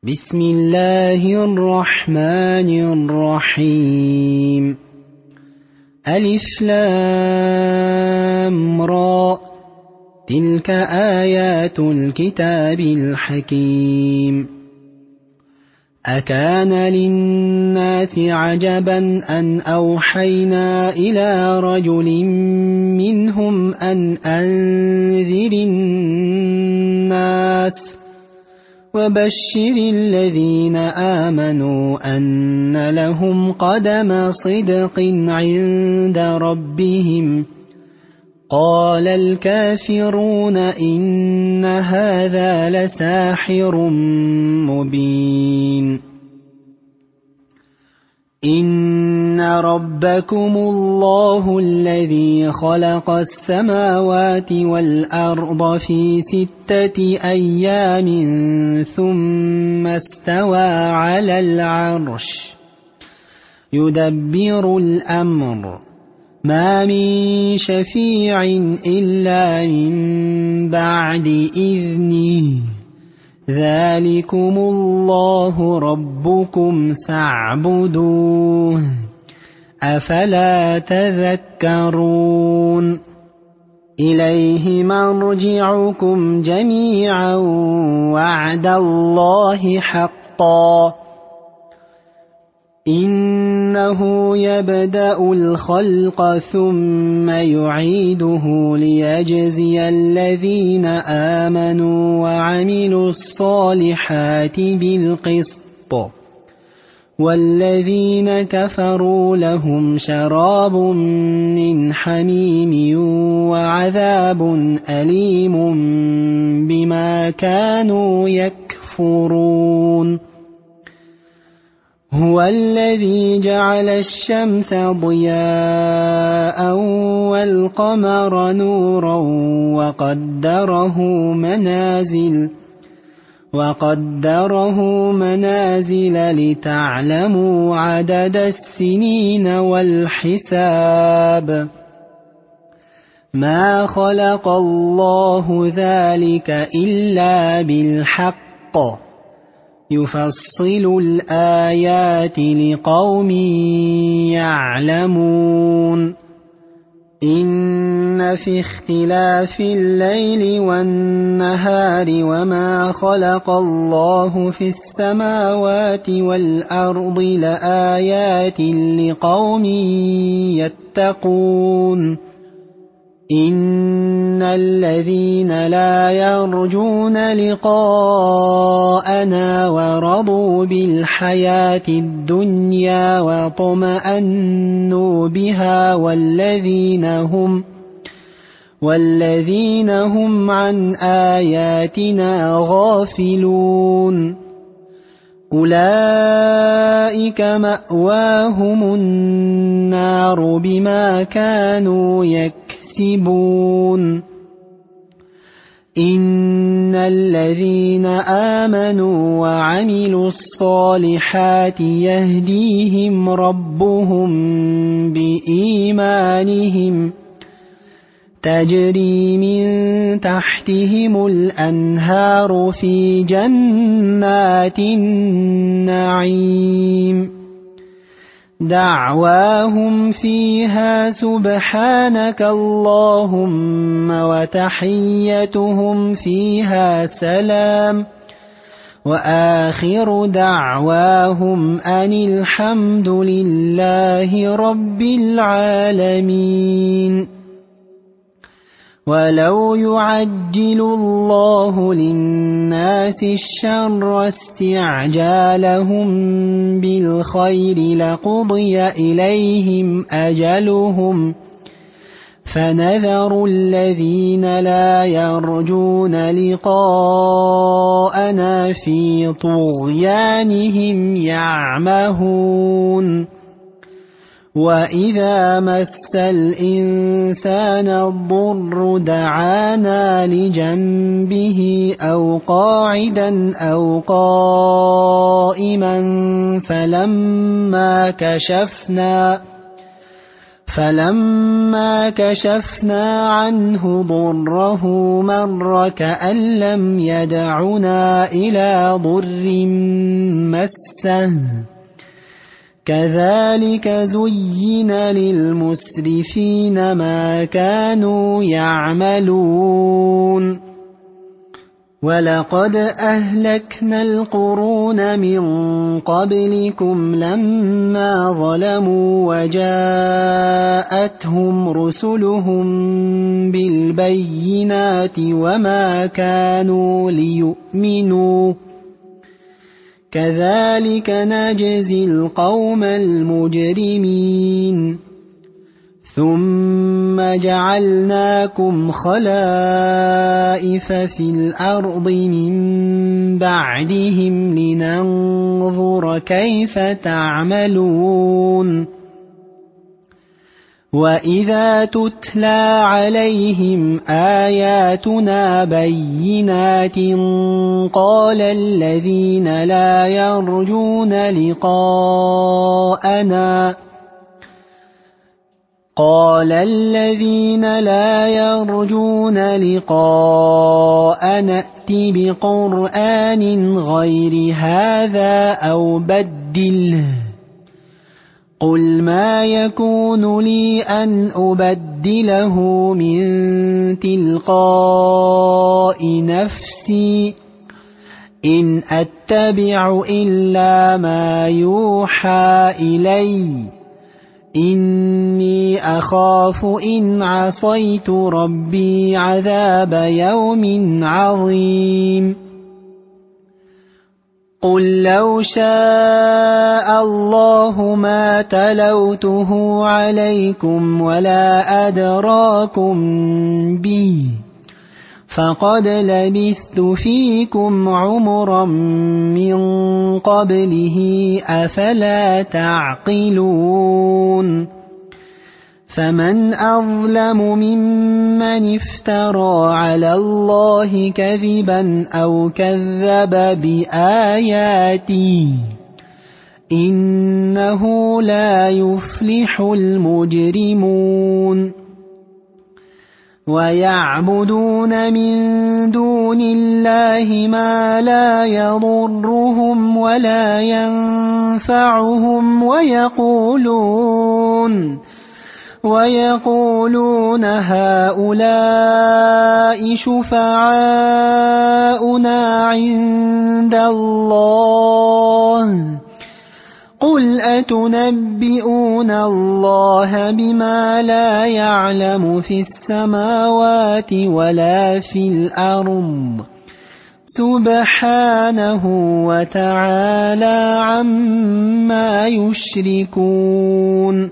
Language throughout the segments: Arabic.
بسم الله الرحمن الرحيم. ألف لام را، تلك آيات الكتاب الحكيم. أكان للناس عجبا أن أوحينا إلى رجل منهم أن أنذر الناس وبشر الذين آمنوا أن لهم قدم صدق عند ربهم. قال الكافرون إن هذا لساحر مبين. إن ربكم الله الذي خلق السماوات والأرض في 6 أيام ثم استوى على العرش يدبر الأمر، ما من شفيع إلا من بعد إذنه، ذلكم الله ربكم فاعبدوه، أفلا تذكرون. إليه مرجعكم جميعا وعد الله حقا، إنه يبدأ الخلق ثم يعيده ليجزي الذين آمنوا وعملوا الصالحات بالقسط، والذين كفروا لهم شراب من حميم وعذاب أليم بما كانوا يكفرون. هو الذي جعل الشمس ضياء والقمر نورا وقدره منازل لتعلموا عدد السنين والحساب. ما خلق الله ذلك إلا بالحق، يفصل الآيات لقوم يعلمون. إن في اختلاف الليل والنهار وما خلق الله في السماوات والأرض لآيات لقوم يتقون. إن الذين لا يرجون لقاءنا ورضوا بالحياة الدنيا واطمأنوا بها والذين هم عن آياتنا غافلون، أولئك مأواهم النار بما كانوا يكسبون. إن الذين آمنوا وعملوا الصالحات يهديهم ربهم بإيمانهم، تجري من تحتهم الأنهار في جنات النعيم، دعواهم فيها سبحانك اللهم وتحيتهم فيها سلام، وآخر دعواهم أن الحمد لله رب العالمين. ولو يعجل الله للناس الشر استعجالهم بالخير لقضي إليهم أجلهم، فنذر الذين لا يرجون لقاءنا في طغيانهم يعمهون. وإذا مس الإنسان الضر دعانا لجنبه أو قاعدا أو قائما فلما كشفنا عنه ضره مر كأن لم يدعنا إلى ضر مسه كذلك زين للمسرفين ما كانوا يعملون ولقد أهلكنا القرون من قبلكم لما ظلموا وجاءتهم رسلهم بالبينات وما كانوا ليؤمنوا كذلك نجزي القوم المجرمين ثم جعلناكم خلائف في الأرض من بعدهم لننظر كيف تعملون وإذا تتلى عليهم آياتنا بينات قال الذين لا يرجون لقاءنا ائت بقرآن غير هذا أو بدله قل ما يكون لي أن أبدله من تلقاء نفسي إن أتبع إلا ما يوحى إلي إني أخاف إن عصيت ربي عذاب يوم عظيم قل لو شاء الله ما تلوته عليكم ولا أدراكم به فقد لبثت فيكم عمرا من قبله أفلا تعقلون فمن أظلم ممن افترى على الله كذبا أو كذب بآياته إنه لا يفلح المجرمون ويعبدون من دون الله ما لا يضرهم ولا ينفعهم ويقولون هؤلاء شفعاؤنا عند الله قل أتنبئون الله بما لا يعلم في السماوات ولا في الأرض سبحانه وتعالى عما يشركون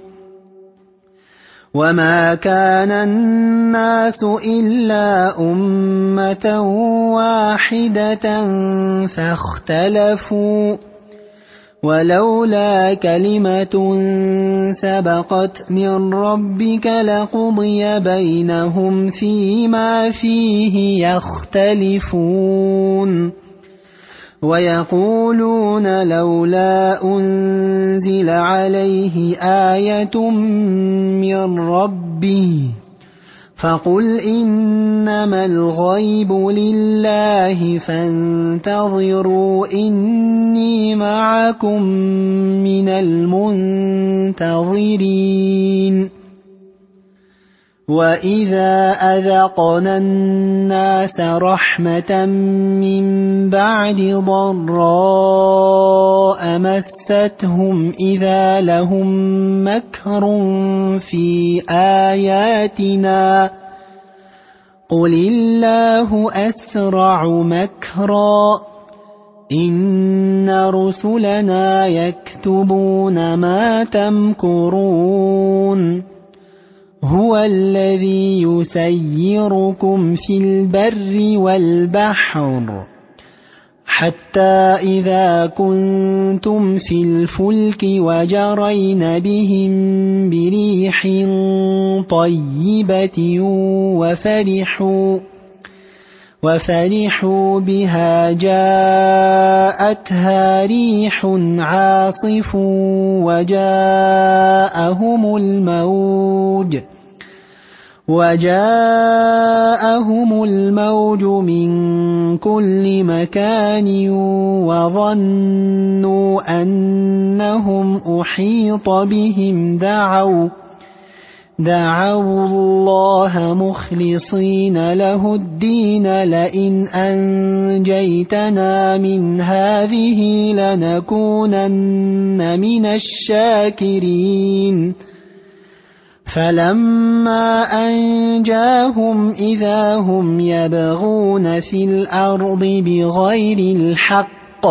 وما كان الناس إلا أمة واحدة فاختلفوا ولولا كلمة سبقت من ربك لقضي بينهم فيما فيه يختلفون ويقولون لولا أنزل عليه آية من ربه فقل إنما الغيب لله فانتظروا إني معكم من المنتظرين وإذا أذقنا الناس رحمة من بعد ضراء مستهم إذا لهم مكر في آياتنا قل الله أسرع مكرا إن رسلنا يكتبون ما تمكرون هو الذي يسيركم في البر والبحر حتى إذا كنتم في الفلك وجرين بهم بريح طيبة وفرحوا بها جاءتها جاءتها ريح عاصف وجاءهم الموج من كل مكان وظنوا أنهم أحيط بهم دعوا الله مخلصين له الدين لئن أنجيتنا من هذه لنكونن من الشاكرين فلما أنجاهم إذا هم يبغون في الأرض بغير الحق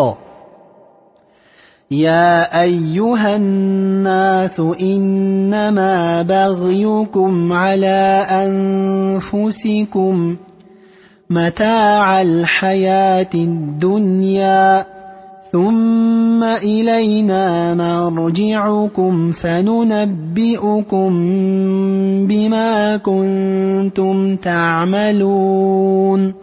يا أيها الناس إنما بغيكم على أنفسكم متاع الحياة الدنيا ثم إلينا مرجعكم فننبئكم بما كنتم تعملون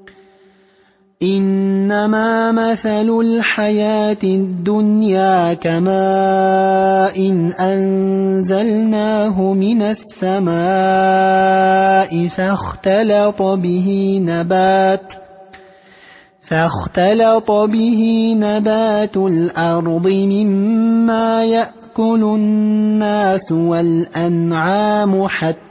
إنما مثل الحياة الدنيا كماء أنزلناه من السماء فاختلط به نبات الأرض مما يأكل الناس والأنعام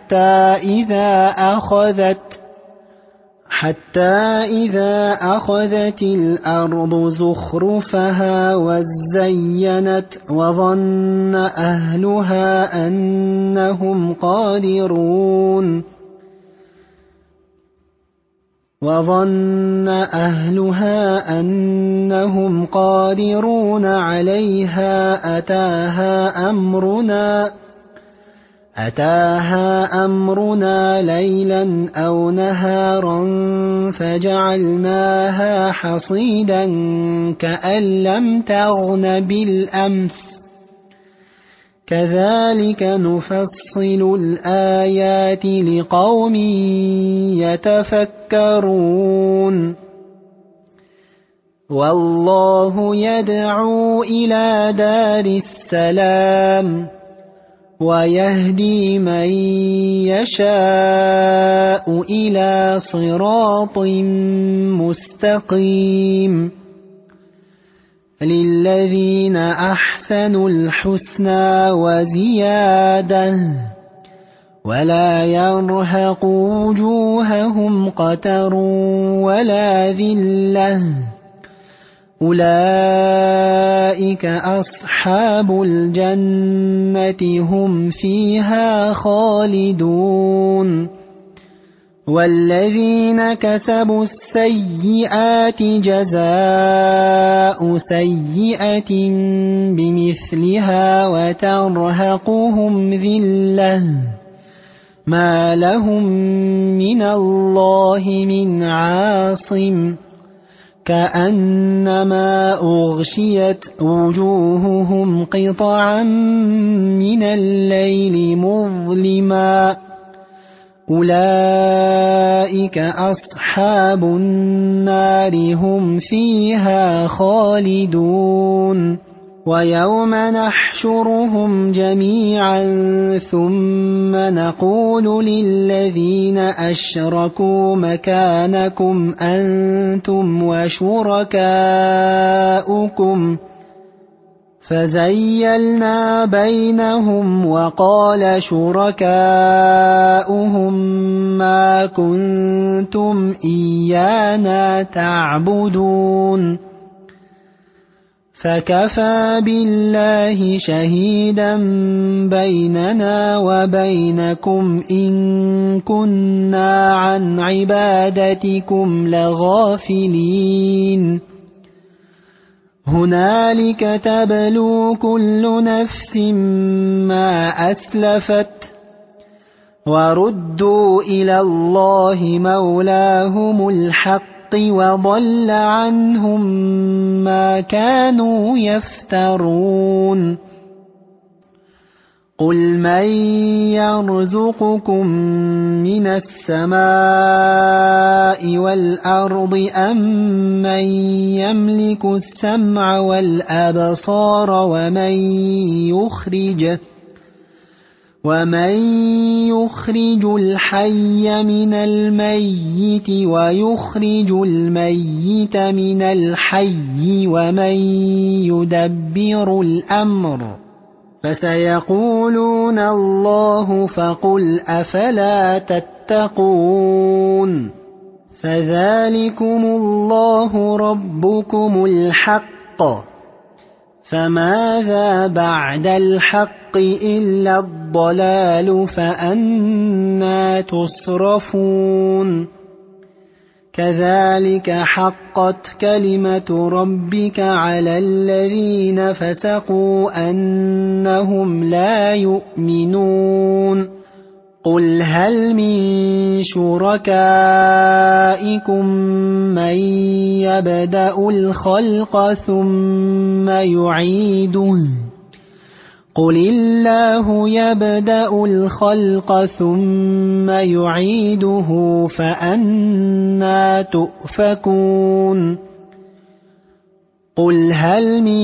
حتى إذا أخذت الأرض زخرفها وزينت وظن أهلها أنهم قادرون عليها أتاها أمرنا ليلا أو نهارا فجعلناها حصيدا كأن لم تغن بالأمس كذلك نفصل الآيات لقوم يتفكرون والله يدعو إلى دار السلام ويهدي من يشاء إلى صراط مستقيم للذين أحسنوا الحسنى وزيادة ولا يرهق وجوههم قتر ولا ذلة أولئك أصحاب الجنة هم فيها خالدون والذين كسبوا السيئات جزاء سيئة بمثلها وترهقهم ذلة ما لهم من الله من عاصم كأنما أغشيت وجوههم قطعا من الليل مظلما أولئك أصحاب النار هم فيها خالدون ويوم نحشرهم جميعا ثم نقول للذين أشركوا مكانكم أنتم وشركاؤكم فزيلنا بينهم وقال شركاؤهم ما كنتم إيانا تعبدون فكفى بالله شهيدا بيننا وبينكم إن كنا عن عبادتكم لغافلين هنالك تبلو كل نفس ما أسلفت وردوا إلى الله مولاهم الحق وضل عنهم ما كانوا يفترون قُلْ مَن يَرْزُقُكُم مِّنَ السَّمَاءِ وَالْأَرْضِ أَمَّن يَمْلِكُ السَّمْعَ وَالْأَبْصَارَ وَمَن يُخْرِجُ الْحَيَّ مِنَ الْمَيِّتِ وَيُخْرِجُ الْمَيِّتَ مِنَ الْحَيِّ وَمَن يُدَبِّرُ الْأَمْرَ ۚ فَسَيَقُولُونَ اللَّهُ فَقُلْ أَفَلَا تَتَّقُونَ فَذَلِكُمُ اللَّهُ رَبُّكُمُ الْحَقُّ ۖ فَمَاذَا بَعْدَ الْحَقِّ إِلَّا الضَّلَالُ فَأَنَّىٰ تُصْرَفُونَ كَذَٰلِكَ حَقَّتْ كَلِمَةُ رَبِّكَ عَلَى الَّذِينَ فَسَقُوا أَنَّهُمْ لَا يُؤْمِنُونَ قُلْ هَلْ مِن شُرَكَائِكُم مَّن يَبْدَأُ الْخَلْقَ ثُمَّ يُعِيدُهُ ۚ قُلِ اللَّهُ يَبْدَأُ الْخَلْقَ ثُمَّ يُعِيدُهُ فَأَنَّىٰ تُؤْفَكُونَ قُلْ هَلْ مِن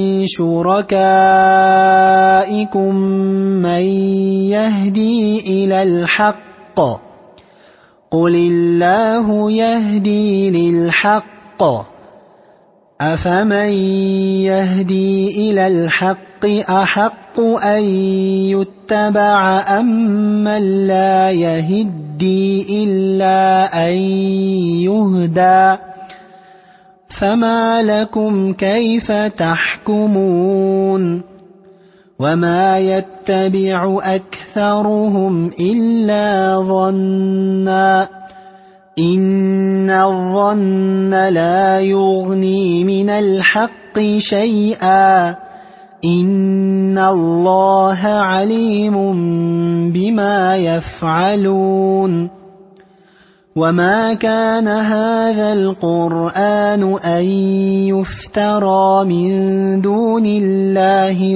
شُرَكَائِكُم مَّن يَهْدِي إِلَى الْحَقِّ ۚ قُلِ اللَّهُ يَهْدِي لِلْحَقِّ ۗ أَفَمَن يَهْدِي إِلَى الْحَقِّ أَحَقُّ أَن يُتَّبَعَ أَمَّن لَّا يَهِدِّي إِلَّا أَن يُهْدَىٰ ۖ فَمَا لَكُمْ كَيْفَ تَحْكُمُونَ وَمَا يَتَّبِعُ أَكْثَرُهُمْ إِلَّا ظَنًّا ۚ إِنَّ الظَّنَّ لَا يُغْنِي مِنَ الْحَقِّ شَيْئًا ۚ إِنَّ اللَّهَ عَلِيمٌ بِمَا يَفْعَلُونَ وَمَا كَانَ هَٰذَا الْقُرْآنُ أَن يُفْتَرَىٰ مِن دُونِ اللَّهِ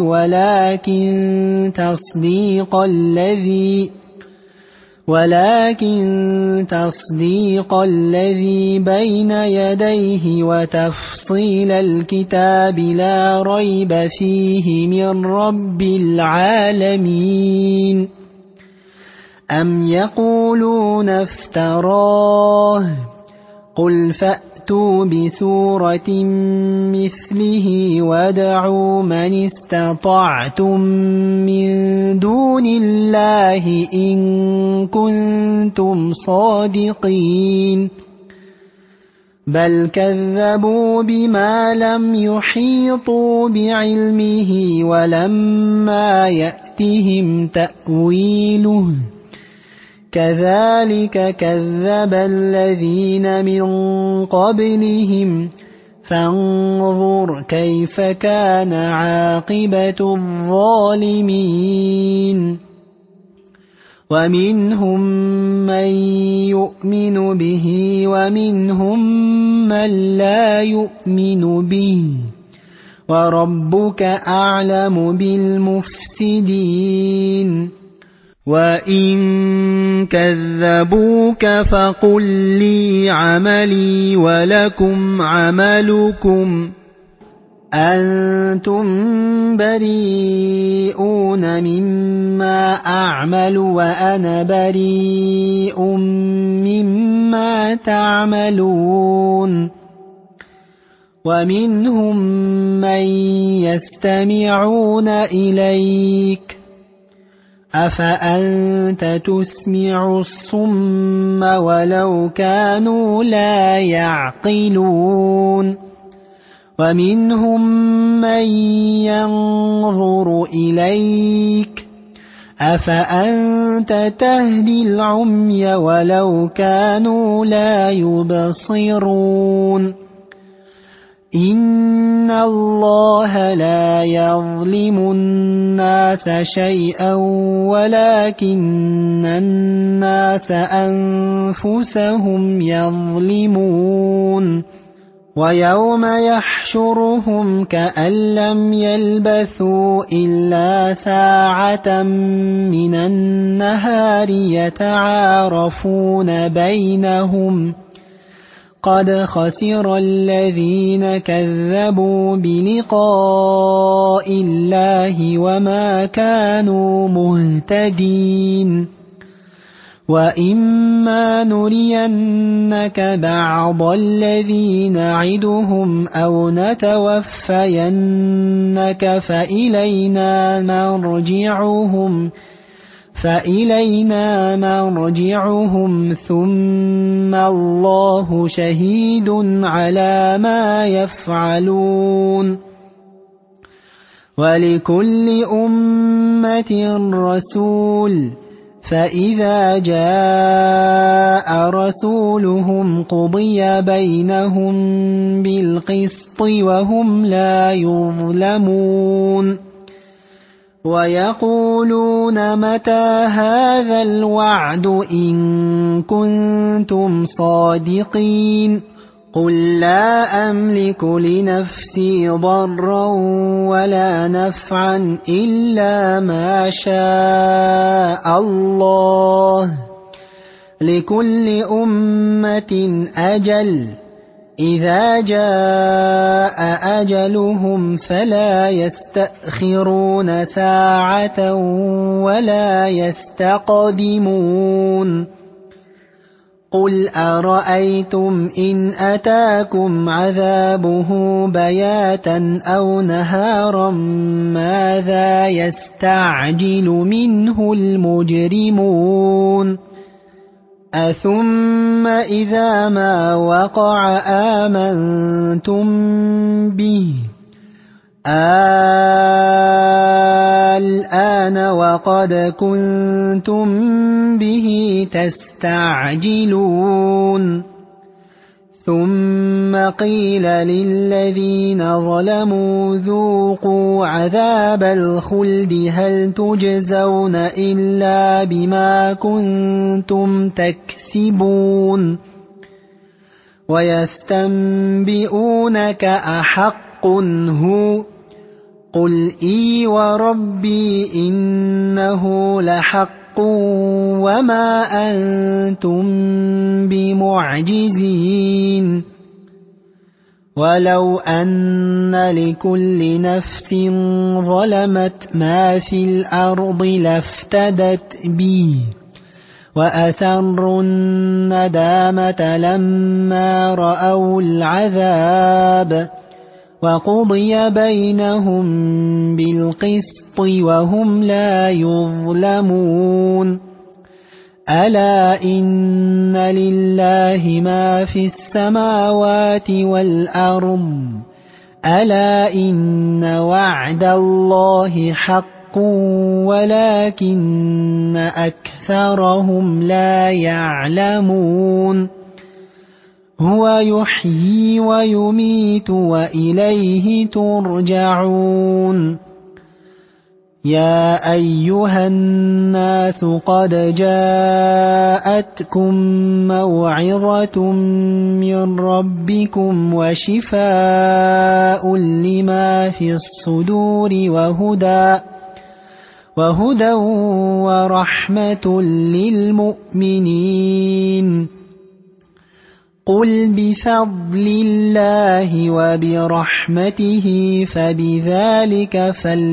وَلَٰكِن تَصْدِيقَ الَّذِي بَيْنَ يَدَيْهِ وَتَفْصِيلَ الْكِتَابِ لَا رَيْبَ فِيهِ مِن رَّبِّ الْعَالَمِينَ أَمْ يَقُولُونَ افْتَرَاهُ ۖ قُلْ فَأْتُوا بِسُورَةٍ مِّثْلِهِ وَادْعُوا مَنِ اسْتَطَعْتُم مِّن دُونِ اللَّهِ إِن كُنتُمْ صَادِقِينَ بَلْ كَذَّبُوا بِمَا لَمْ يُحِيطُوا بِعِلْمِهِ وَلَمَّا يَأْتِهِمْ تَأْوِيلُهُ ۚ كَذَٰلِكَ كَذَّبَ الَّذِينَ مِن قَبْلِهِمْ ۖ فَانظُرْ كَيْفَ كَانَ عَاقِبَةُ الظَّالِمِينَ وَمِنْهُم مَّن يُؤْمِنُ بِهِ وَمِنْهُم مَّن لَّا يُؤْمِنُ بِهِ ۚ وَرَبُّكَ أَعْلَمُ بِالْمُفْسِدِينَ وَإِن كَذَّبُوكَ فَقُل لِّي عَمَلِي وَلَكُمْ عَمَلُكُمْ أَنتُم بَرِيئُونَ مِمَّا أَعْمَلُ وَأَنَا بَرِيءٌ مِّمَّا تَعْمَلُونَ وَمِنْهُم مَّن يَسْتَمِعُونَ إِلَيْكَ ۚ أَفَأَنتَ تُسْمِعُ الصُّمَّ وَلَوْ كَانُوا لَا يَعْقِلُونَ وَمِنْهُم مَّن يَنظُرُ إِلَيْكَ ۚ أَفَأَنتَ تَهْدِي الْعُمْيَ وَلَوْ كَانُوا لَا يُبْصِرُونَ إِنَّ اللَّهَ لَا يَظْلِمُ النَّاسَ شَيْئًا وَلَٰكِنَّ النَّاسَ أَنفُسَهُمْ يَظْلِمُونَ ويوم يحشرهم كأن لم يلبثوا إلا ساعة من النهار يتعارفون بينهم قد خسر الذين كذبوا بلقاء الله وما كانوا مهتدين وإما نرينك بعض الذي نعدهم أو نتوفينك فإلينا مرجعهم ثم الله شهيد على ما يفعلون ولكل أمة رسول فإذا جاء رسولهم قضي بينهم بالقسط وهم لا يظلمون ويقولون متى هذا الوعد إن كنتم صادقين قل لا أملك لنفسي ضرا ولا نفعا إلا ما شاء الله لكل أمة أجل إذا جاء أجلهم فلا يستأخرون ساعة ولا يستقدمون قل أرأيتم إن أتاكم عذابه بياتا أو نهارا ماذا يستعجل منه المجرمون أثم إذا ما وقع آمنتم به الآن وقد كنتم به تستعجلون ثم قيل للذين ظلموا ذوقوا عذاب الخلد هل تجزون إلا بما كنتم تكسبون ويستنبئونك أحق هو قل إي وربي إنه لحق وما أنتم بمعجزين ولو أن لكل نفس ظلمت ما في الأرض لافتدت به وأسروا الندامة لما رأوا العذاب وقضي بينهم بالقسط وهم لا يظلمون ألا إن لله ما في السماوات والأرض ألا إن وعد الله حق ولكن أكثرهم لا يعلمون هو يحيي ويميت وإليه ترجعون يا أيها الناس قد جاءتكم موعظة من ربكم وشفاء لما في الصدور وهدى ورحمة للمؤمنين قل بفضل الله وبرحمته فبذلك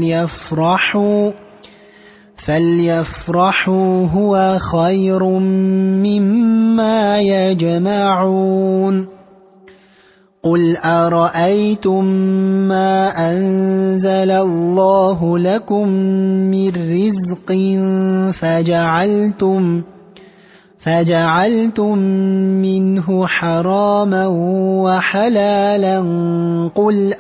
فليفرحوا هو خير مما يجمعون قل أرأيتم ما أنزل الله لكم من رزق فجعلتم منه حراما وحلالا قل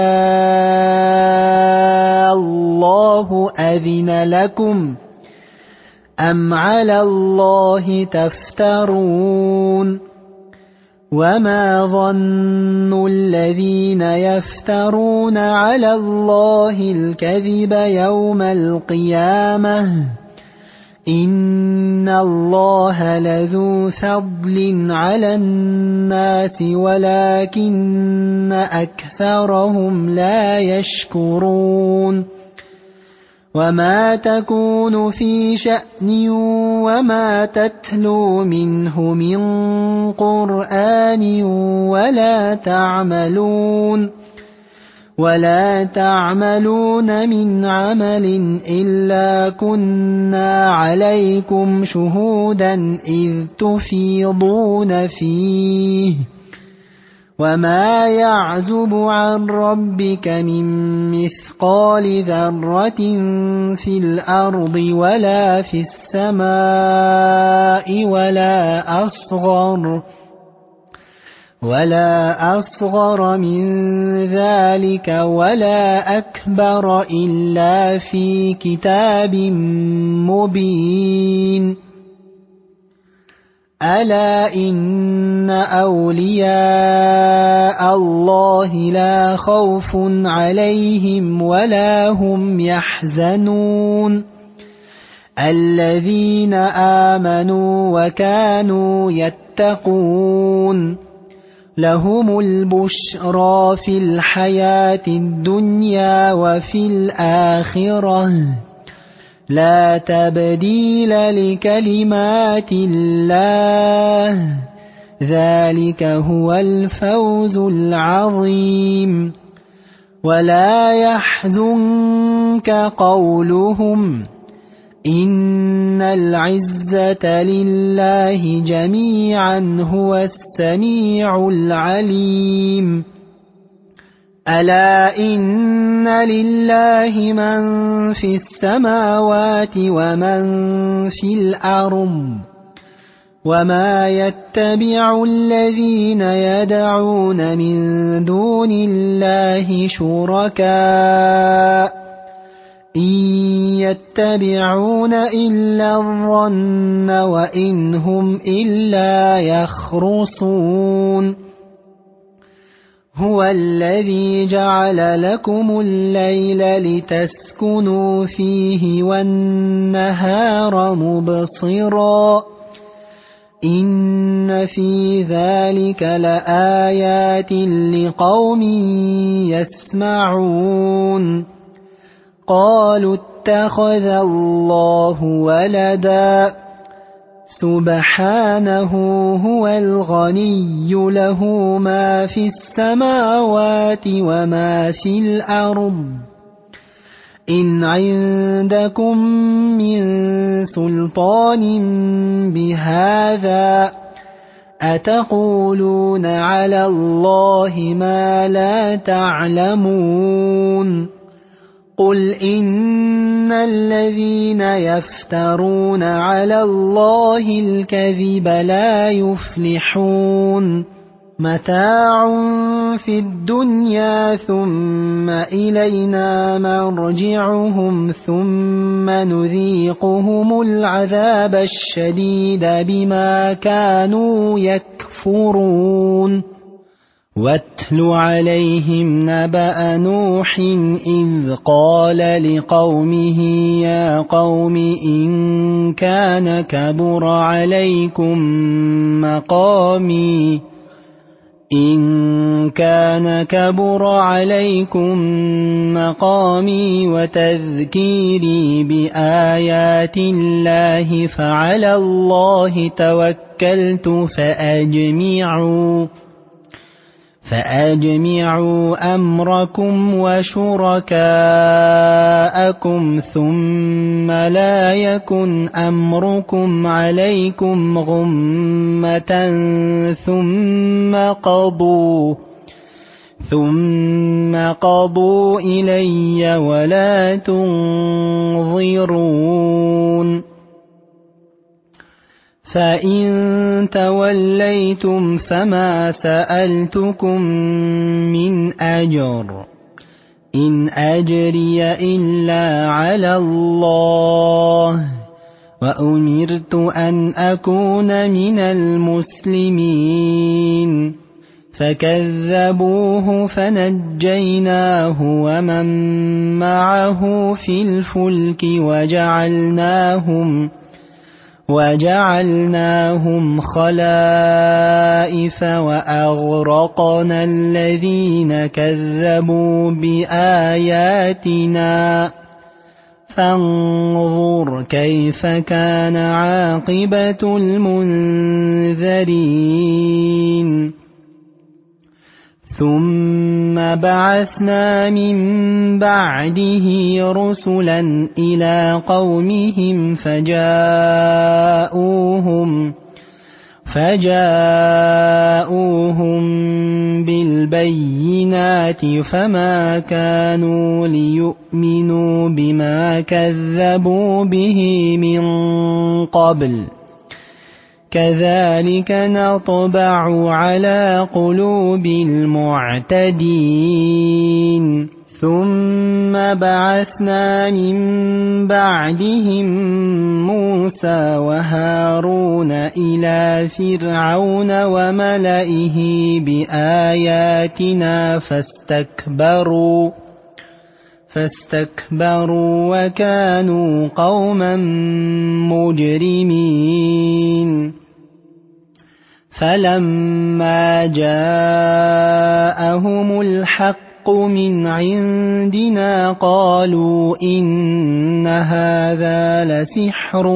الله أذن لكم أم على الله تفترون وما ظن الذين يفترون على الله الكذب يوم القيامة إن إِنَّ اللَّهَ لَذُو فَضْلٍ عَلَى النَّاسِ وَلَكِنَّ أَكْثَرَهُمْ لَا يَشْكُرُونَ وَمَا تَكُونُ فِي شَأْنٍ وَمَا تَتْلُو مِنْهُ مِنْ قُرْآنٍ ولا تعملون مِنْ عَمَلٍ إِلَّا كُنَّا عَلَيْكُمْ شُهُودًا إِذْ تُفِيضُونَ فِيهِ وَمَا يَعْزُبُ عَنْ رَبِّكَ مِنْ مِثْقَالِ ذَرَّةٍ فِي الْأَرْضِ وَلَا فِي السَّمَاءِ ولا أصغر من ذلك ولا أكبر إلا في كتاب مبين ألا إن أولياء الله لا خوف عليهم ولا هم يحزنون الذين آمنوا وكانوا يتقون لهم البشرى في الحياة الدنيا وفي الآخرة لا تبديل لكلمات الله ذلك هو الفوز العظيم ولا يحزنك قولهم إن العزة لله جميعا هو السميع العليم ألا إن لله من في السماوات ومن في الأرض وما يتبع الذين يدعون من دون الله شركاء إن يتبعون إلا الظن وإن هم إلا يخرصون هو الذي جعل لكم الليل لتسكنوا فيه والنهار مبصرا إن في ذلك لآيات لقوم يسمعون قالوا اتخذ الله ولدا سبحانه هو الغني له ما في السماوات وما في الأرض إن عندكم من سلطان بهذا أتقولون على الله ما لا تعلمون قل إن الذين يفترون على الله الكذب لا يفلحون متاع في الدنيا ثم إلينا مرجعهم ثم نذيقهم العذاب الشديد بما كانوا يكفرون واتل عليهم نبأ نوح إذ قال لقومه يا قوم إن كان كبر عليكم مقامي وتذكيري بآيات الله فعلى الله توكلت فأجمعوا أمركم وشركاءكم ثم لا يكن أمركم عليكم غمة ثم قضوا إلي ولا تنظرون فإن توليتم فما سألتكم من أجر إن أجري إلا على الله وأمرت أن أكون من المسلمين فكذبوه فنجيناه ومن معه في الفلك وجعلناهم خلائف وأغرقنا الذين كذبوا بآياتنا فانظر كيف كان عاقبة المنذرين ثم بعثنا من بعده رسلا إلى قومهم فجاءوهم بالبينات فما كانوا ليؤمنوا بما كذبوا به من قبل كذلك نطبع على قلوب المعتدين ثم بعثنا من بعدهم موسى وهارون إلى فرعون وملئه بآياتنا فاستكبروا وكانوا قوما مجرمين فلما جاءهم الحق من عندنا قالوا إن هذا لسحر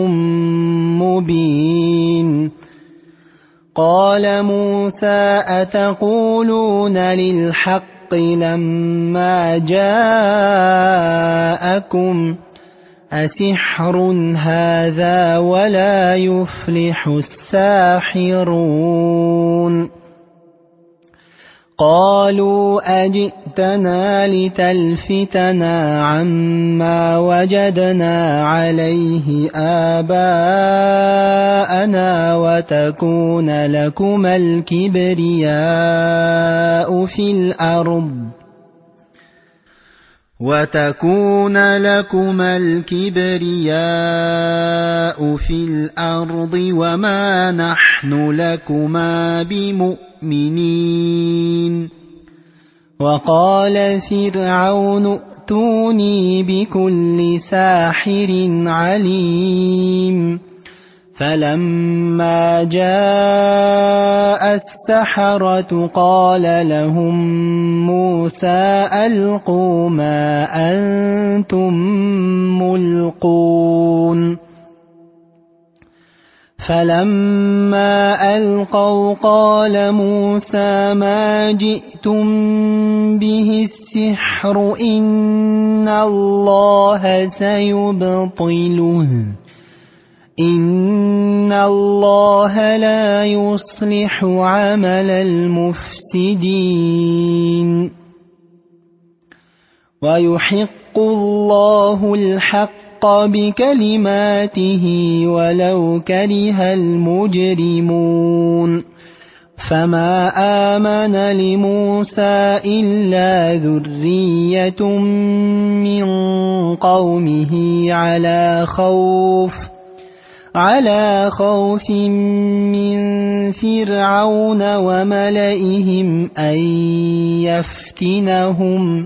مبين قال موسى أتقولون للحق لما جاءكم أسحر هذا ولا يفلح الساحرون قالوا أجئتنا لتلفتنا عما وجدنا عليه آباءنا وتكون لكما الكبرياء في الأرض وما نحن لكما بمؤمنين وقال فرعون ائتوني بكل ساحر عليم فلما جاء السحرة قال لهم موسى ألقوا ما أنتم ملقون فلما ألقوا قال موسى ما جئتم به السحر إن الله سيبطله إن الله لا يصلح عمل المفسدين ويحق الله الحق بكلماته ولو كره المجرمون فما آمن لموسى إلا ذرية من قومه على خوف من فرعون وملئهم أن يفتنهم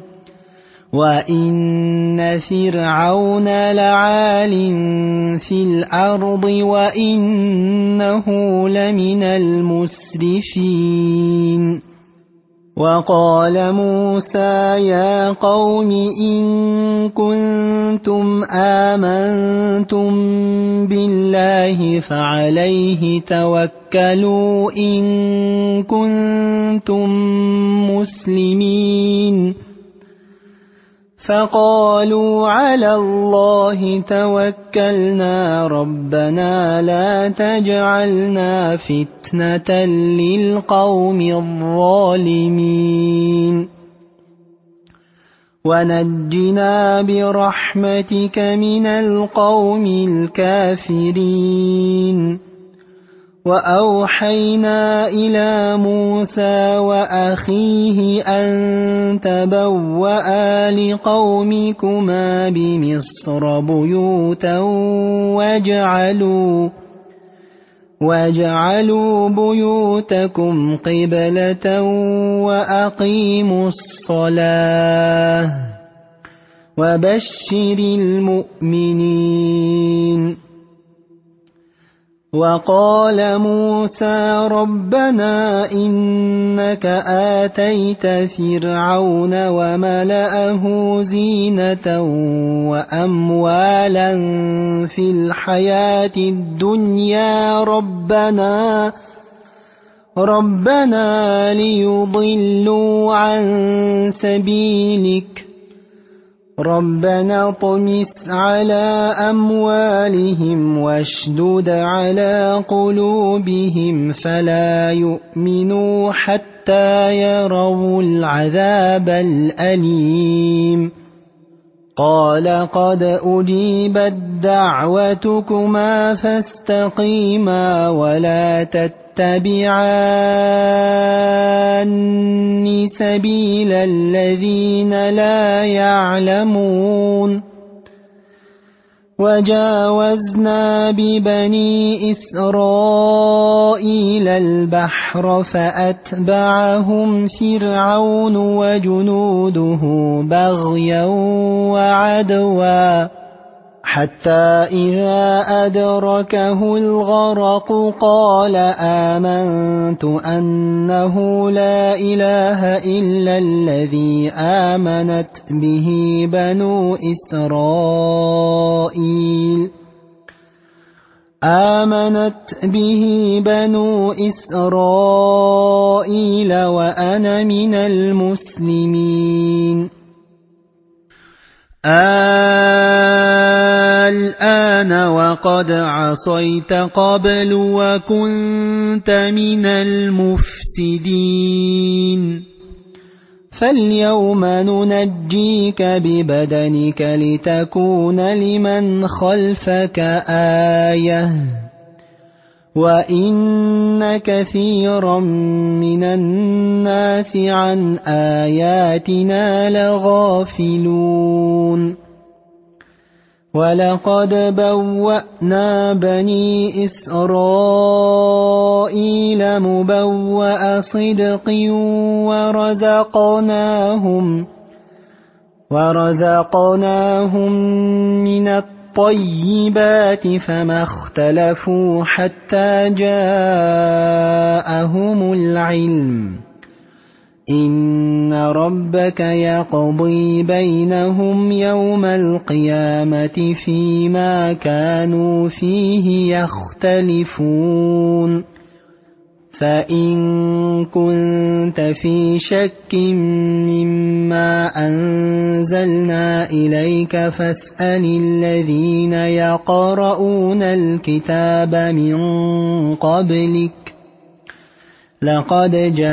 وإن فرعون لعال في الأرض وإنه لمن المسرفين وقال موسى يا قوم إن كنتم آمنتم بالله فعليه توكلوا إن كنتم مسلمين فقالوا على الله توكلنا ربنا لا تجعلنا فتنة للقوم الظالمين ونجنا برحمتك من القوم الكافرين وأوحينا إلى موسى وأخيه أن تبوأ لقومكما بمصر بيوتا واجعلوا بيوتكم قبلة وأقيموا الصلاة وبشر المؤمنين وقال موسى ربنا إنك آتيت فرعون وملأه زينة وأموالا في الحياة الدنيا ربنا ليضلوا عن سبيلك ربنا اطمس على أموالهم واشدد على قلوبهم فلا يؤمنوا حتى يروا العذاب الأليم قال قد أجيبت دعوتكما فاستقيما ولا تتبعان سبيل الذين لا يعلمون وجاوزنا ببني إسرائيل البحر فأتبعهم فرعون وجنوده بغيا وعدوا حتى إذا أدركه الغرق قال آمنت أنه لا إله إلا الذي آمنت به بنو إسرائيل وأنا من المسلمين الآن وقد عصيت قبل وكنت من المفسدين فاليوم ننجيك ببدنك لتكون لمن خلفك آية وإن كثيرا من الناس عن آياتنا لغافلون ولقد بوأنا بني إسرائيل مبوأ صدق ورزقناهم من الطيبات فما اختلفوا حتى جاءهم العلم إن ربك يقضي بينهم يوم القيامة فيما كانوا فيه يختلفون فإن كنت في شك مما أنزلنا إليك فاسأل الذين يقرؤون الكتاب من قبلك لقد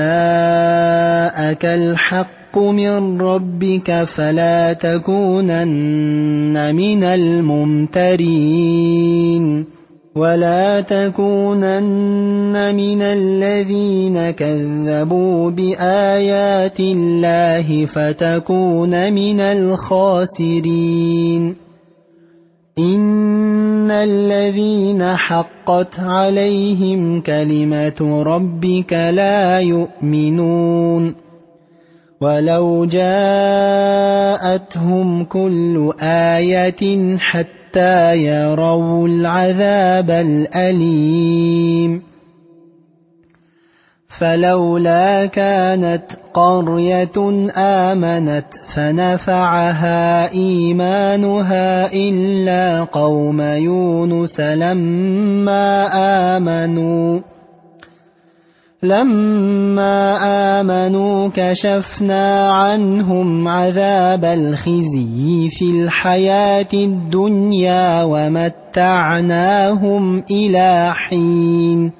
جاءك الحق من ربك فلا تكونن من الممترين ولا تكونن من الذين كذبوا بآيات الله فتكون من الخاسرين إن الذين حقت عليهم كلمة ربك لا يؤمنون ولو جاءتهم كل آية حتى يروا العذاب الأليم فلولا كانت قرية آمنت فنفعها إيمانها إلا قوم يونس لما آمنوا كشفنا عنهم عذاب الخزي في الحياة الدنيا ومتعناهم إلى حين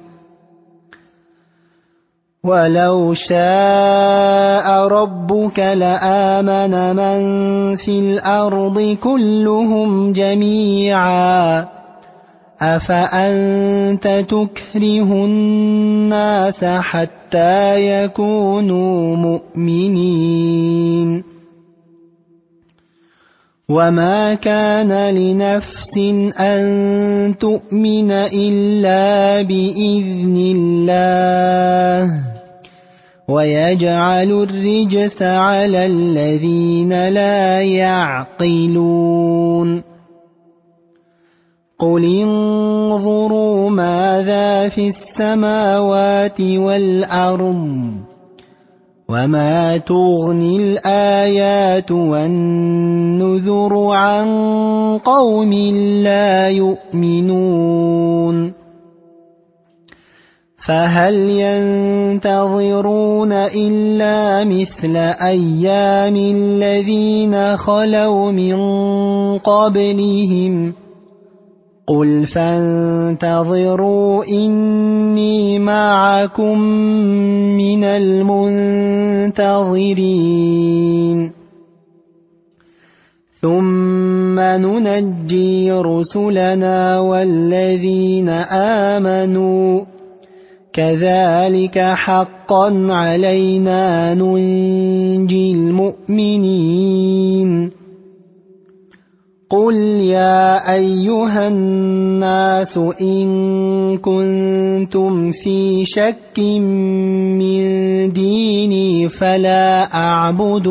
ولو شاء ربك لآمن من في الأرض كلهم جميعا أفأنت تكره الناس حتى يكونوا مؤمنين وما كان لنفس أن تؤمن إلا بإذن الله ويجعل الرجس على الذين لا يعقلون قل انظروا ماذا في السماوات والأرض وما تغني الآيات والنذر عن قوم لا يؤمنون فهل ينتظرون إلا مثل أيام الذين خلوا من قبلهم قل فانتظروا إني معكم من المنتظرين ثم ننجي رسلنا والذين آمنوا كذلك حقا علينا ننجي المؤمنين قل يا أيها الناس إن كنتم في شك من ديني فلا أعبد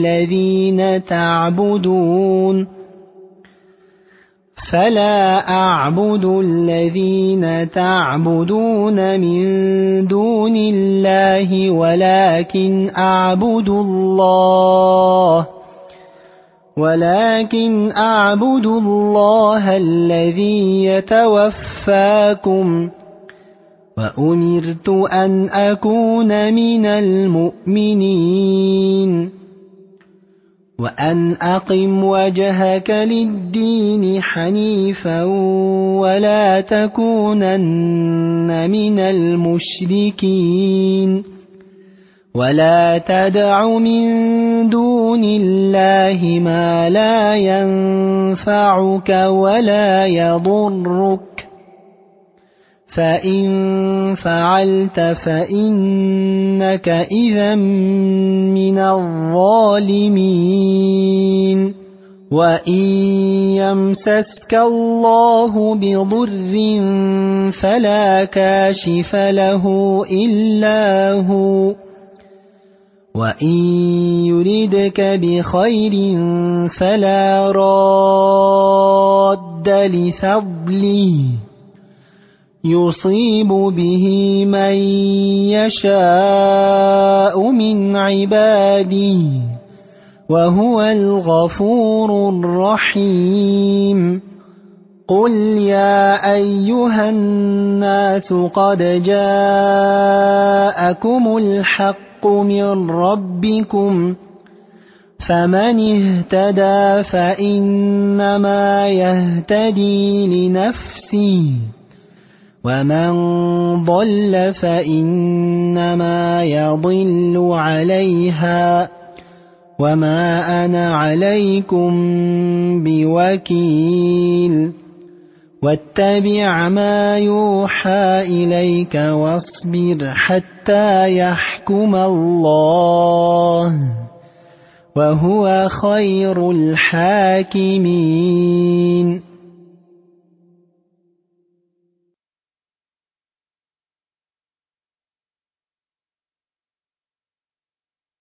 الذين تعبدون من دون الله ولكن أعبد الله الذي يتوفاكم وأمرت أن أكون من المؤمنين وأن أقم وجهك للدين حنيفا ولا تكونن من المشركين ولا تدع من دون الله ما لا ينفعك ولا يضرك فإن فعلت فإنك إذا من الظالمين وإن يمسسك الله بضر فلا كاشف له إلا هو وإن يردك بخير فلا راد لفضله يصيب به من يشاء من عباده وهو الغفور الرحيم قل يا أيها الناس قد جاءكم الحق من ربكم فمن اهتدى فإنما يهتدي لنفسه ومن ضل فإنما يضل عليها وما أنا عليكم بوكيل واتبع ما يوحى إليك واصبر حتى يحكم الله وهو خير الحاكمين